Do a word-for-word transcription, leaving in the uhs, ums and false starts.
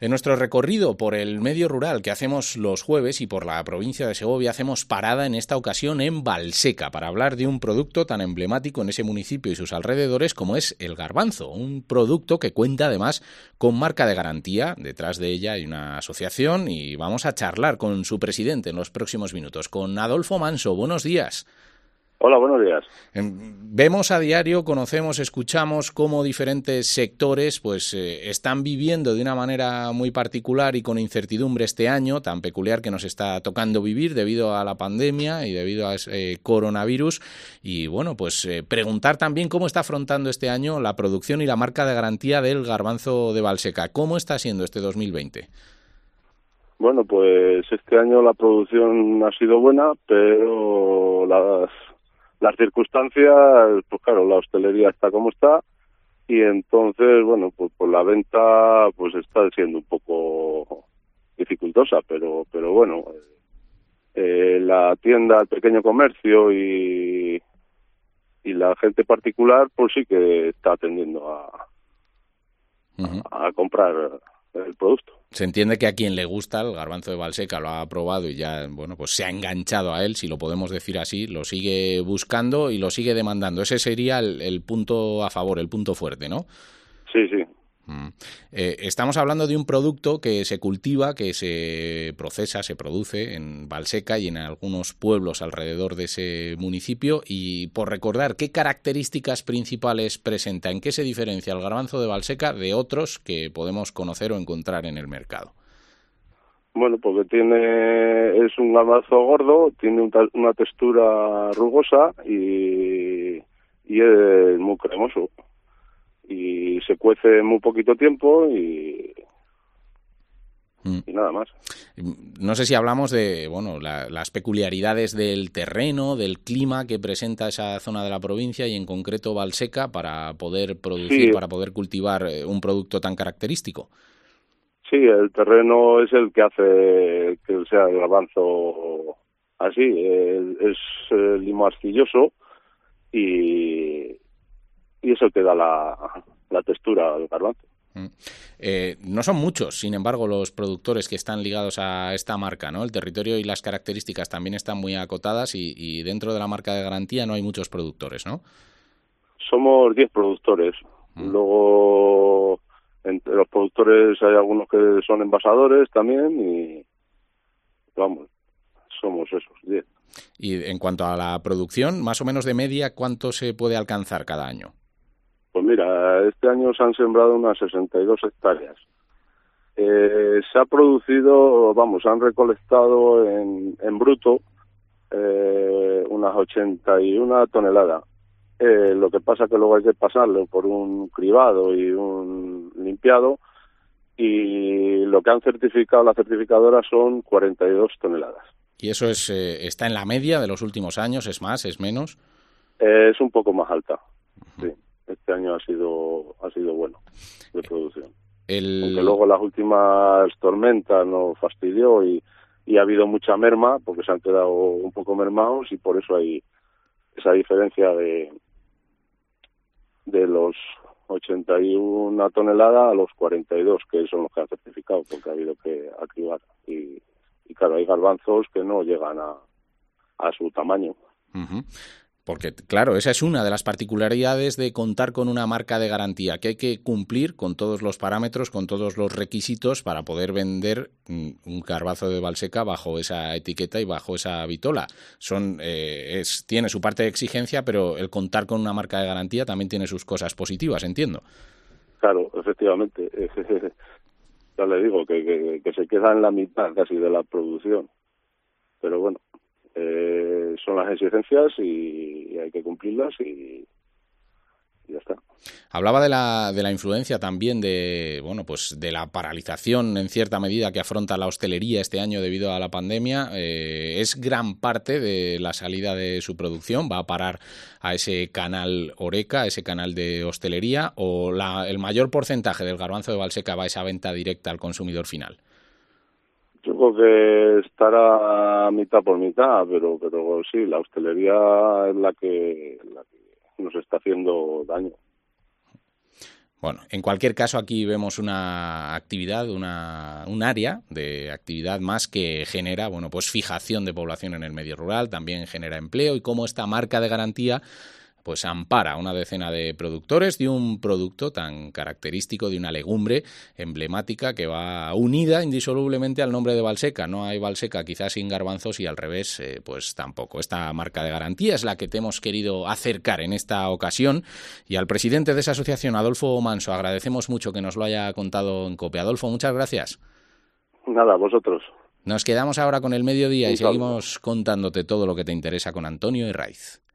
En nuestro recorrido por el medio rural que hacemos los jueves y por la provincia de Segovia hacemos parada en esta ocasión en Valseca para hablar de un producto tan emblemático en ese municipio y sus alrededores como es el garbanzo, un producto que cuenta además con marca de garantía. Detrás de ella hay una asociación y vamos a charlar con su presidente en los próximos minutos, con Adolfo Manso. Buenos días. Hola, buenos días. Vemos a diario, conocemos, escuchamos cómo diferentes sectores pues eh, están viviendo de una manera muy particular y con incertidumbre este año tan peculiar que nos está tocando vivir debido a la pandemia y debido a ese coronavirus. Y bueno, pues eh, preguntar también cómo está afrontando este año la producción y la marca de garantía del garbanzo de Valseca. ¿Cómo está siendo este dos mil veinte? Bueno, pues este año la producción ha sido buena, pero las Las circunstancias, pues claro, la hostelería está como está y entonces, bueno, pues por la venta pues está siendo un poco dificultosa, pero pero bueno, eh, la tienda, el pequeño comercio y, y la gente particular pues sí que está tendiendo a, Uh-huh. a, a comprar el producto. Se entiende que a quien le gusta el garbanzo de Valseca lo ha probado y ya, bueno, pues se ha enganchado a él, si lo podemos decir así, lo sigue buscando y lo sigue demandando. Ese sería el, el punto a favor, el punto fuerte, ¿no? Sí, sí. Mm. Eh, estamos hablando de un producto que se cultiva, que se procesa, se produce en Valseca y en algunos pueblos alrededor de ese municipio. Y por recordar, ¿qué características principales presenta? ¿En qué se diferencia el garbanzo de Valseca de otros que podemos conocer o encontrar en el mercado? Bueno, porque tiene es un garbanzo gordo, tiene un, una textura rugosa y, y es muy cremoso. Y se cuece en muy poquito tiempo y, mm. y nada más. No sé si hablamos de bueno la, las peculiaridades del terreno, del clima que presenta esa zona de la provincia y en concreto Valseca para poder producir, sí. para poder cultivar un producto tan característico. Sí, el terreno es el que hace que sea el garbanzo así, es eh, limo arcilloso y, y es el que da la, la textura al garbanzo. Eh, no son muchos, sin embargo, los productores que están ligados a esta marca, ¿no? El territorio y las características también están muy acotadas y, y dentro de la marca de garantía no hay muchos productores, ¿no? Somos diez productores. Mm. Luego, entre los productores hay algunos que son envasadores también y, vamos, somos esos diez. Y en cuanto a la producción, más o menos de media, ¿cuánto se puede alcanzar cada año? Pues mira, este año se han sembrado unas sesenta y dos hectáreas. Eh, se ha producido, vamos, se han recolectado en, en bruto eh, unas ochenta y una toneladas. Eh, lo que pasa que luego hay que pasarlo por un cribado y un limpiado y lo que han certificado las certificadoras son cuarenta y dos toneladas. ¿Y eso es eh, está en la media de los últimos años? ¿Es más? ¿Es menos? Eh, es un poco más alta, uh-huh. Sí. Este año ha sido ha sido bueno de producción. El... Aunque luego las últimas tormentas nos fastidió y, y ha habido mucha merma porque se han quedado un poco mermados y por eso hay esa diferencia de de los ochenta y una toneladas a los cuarenta y dos, que son los que han certificado porque ha habido que acribar. Y, y claro, hay garbanzos que no llegan a, a su tamaño. Uh-huh. Porque, claro, esa es una de las particularidades de contar con una marca de garantía, que hay que cumplir con todos los parámetros, con todos los requisitos para poder vender un garbanzo de Valseca bajo esa etiqueta y bajo esa vitola. Son, eh, es, tiene su parte de exigencia, pero el contar con una marca de garantía también tiene sus cosas positivas, entiendo. Claro, efectivamente. Ya le digo que, que, que se queda en la mitad casi de la producción. Pero bueno. Eh, son las exigencias y, y hay que cumplirlas y, y ya está. Hablaba de la de la influencia también de bueno pues de la paralización en cierta medida que afronta la hostelería este año debido a la pandemia. Eh, es gran parte de la salida de su producción va a parar a ese canal Horeca, ese canal de hostelería, o la, el mayor porcentaje del garbanzo de Valseca va a esa venta directa al consumidor final. Yo creo que estará mitad por mitad, pero pero sí, la hostelería es la que, la que nos está haciendo daño. Bueno, en cualquier caso aquí vemos una actividad, una, un área de actividad más que genera, bueno, pues fijación de población en el medio rural, también genera empleo y cómo esta marca de garantía pues ampara a una decena de productores de un producto tan característico, de una legumbre emblemática que va unida indisolublemente al nombre de Valseca. No hay Valseca quizás sin garbanzos y al revés, eh, pues tampoco. Esta marca de garantía es la que te hemos querido acercar en esta ocasión y al presidente de esa asociación, Adolfo Manso, agradecemos mucho que nos lo haya contado en COPE. Adolfo, muchas gracias. Nada, vosotros. Nos quedamos ahora con el mediodía y seguimos contándote todo lo que te interesa con Antonio Herraiz.